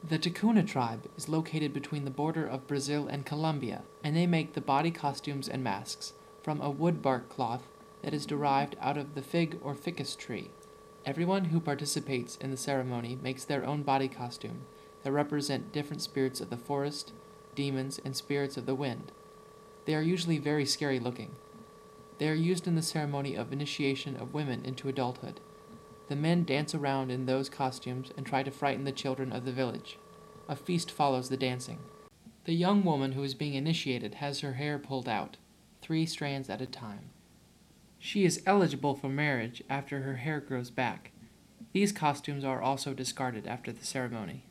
The Ticuna tribe is located between the border of Brazil and Colombia, and they make the body costumes and masks from a wood bark cloth that is derived out of the fig or ficus tree. Everyone who participates in the ceremony makes their own body costume that represent different spirits of the forest, demons, and spirits of the wind. They are usually very scary looking. They are used in the ceremony of initiation of women into adulthood. The men dance around in those costumes and try to frighten the children of the village. A feast follows the dancing. The young woman who is being initiated has her hair pulled out, 3 strands at a time. She is eligible for marriage after her hair grows back. These costumes are also discarded after the ceremony.